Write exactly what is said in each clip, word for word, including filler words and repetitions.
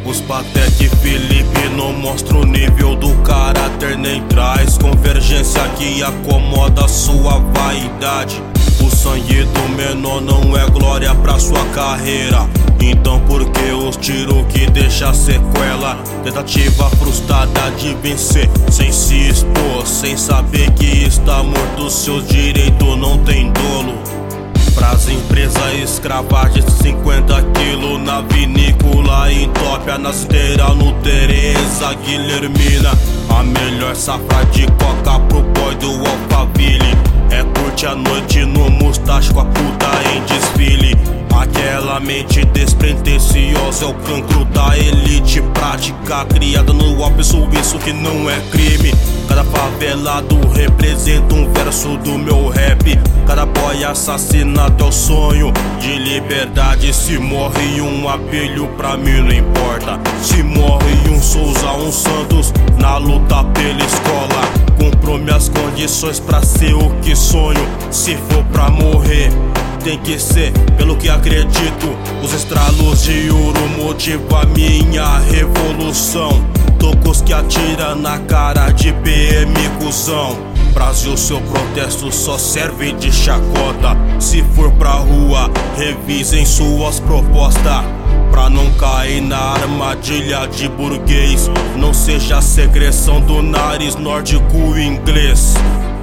Os Patek Felipe não mostra o nível do caráter, nem traz convergência que acomoda sua vaidade. O sangue do menor não é glória pra sua carreira. Então por que os tiros que deixa sequela? Tentativa frustrada de vencer sem se expor, sem saber que está morto, seus direitos não tem dolo. Pras empresas escravagem, cinquenta quilos na vinícola, entópia na esteira no Tereza Guilhermina. A melhor safra de coca pro boy do Alphaville é curte a noite no mustache com a puta em desfile. Aquela mente despretensiosa é o cancro da elite, prática criada no Alpe Suíço que não é crime. Cada favelado representa um verso do meu rap. Cada boy assassinado é o sonho de liberdade. Se morre um abelho pra mim não importa. Se morre um Souza, um Santos na luta pela escola. Comprou minhas condições pra ser o que sonho. Se for pra morrer, tem que ser pelo que acredito. Os estralos de ouro motivam a minha revolução. Tocos que atira na cara de P M cuzão. Brasil, seu protesto só serve de chacota. Se for pra rua, revisem suas propostas pra não cair na armadilha de burguês. Não seja secreção do nariz nórdico inglês.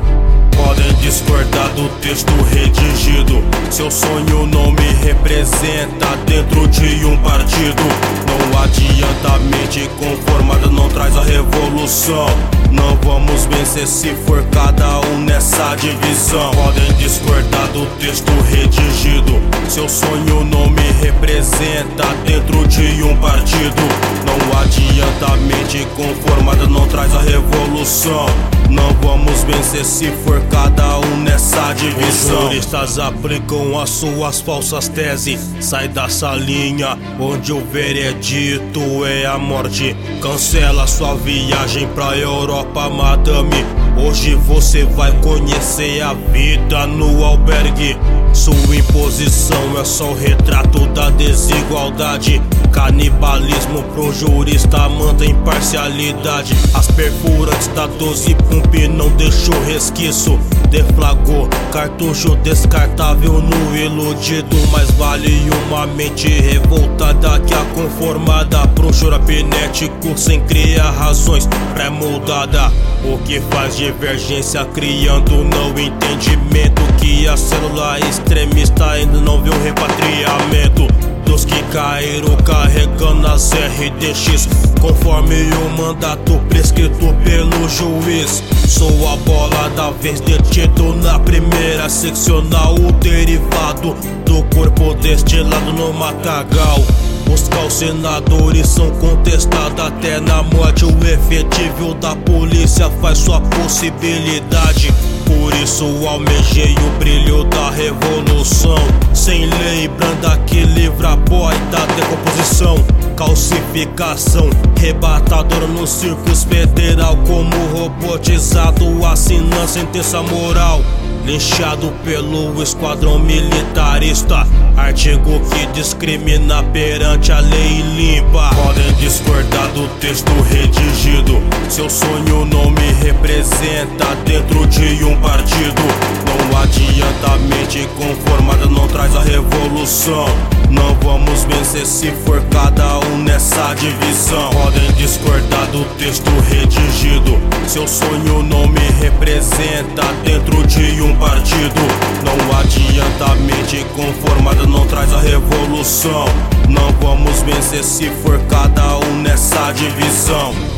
Podem discordar do texto redigido. Seu sonho não me representa dentro de um partido. Não adianta a mente conformada, não traz a revolução. Não vamos vencer se for cada um nessa divisão. Podem discordar do texto redigido. Seu sonho não me representa dentro de um partido. Não adianta a mente conformada, não traz a revolução. Não vamos vencer se for cada um nessa divisão. Os juristas aplicam as suas falsas teses. Sai dessa linha onde o veredito é a morte. Cancela sua viagem pra Europa, madame. Hoje você vai conhecer a vida no albergue. Sua imposição é só o retrato da desigualdade. Canibalismo pro jurista manda imparcialidade. As perfurantes da doze pump não deixou resquício. Deflagrou cartucho descartável no iludido. Mais vale uma mente revoltada que a conformada. Pro chorapinético sem criar razões pré-moldada. O que faz divergência criando não entendimento. Que a célula extremista ainda não viu repatriamento dos que caíram carregando as R D X conforme o mandato prescrito pelo juiz. Sou a bola da vez, detido na primeira seccional. O derivado do corpo destilado no matagal. Os calcinadores são contestados até na morte. O efetivo da polícia faz sua possibilidade. Por isso almejei o brilho da revolução. Sem lei branda que livra boy da decomposição. Calcificação rebatadora no circus federal. Como robotizado assina sentença moral. Linchado pelo esquadrão militarista. Artigo que discrimina perante a lei limpa. Podem discordar do texto redigido. Seu sonho não me representa dentro de um partido. Não adianta a mente conformada, não traz a revolução. Não vamos vencer se for cada um nessa divisão. Podem discordar do texto redigido. Seu sonho não me representa dentro de um partido. Não adianta a mente conformada, não traz a revolução. Não vamos vencer se for cada um nessa divisão.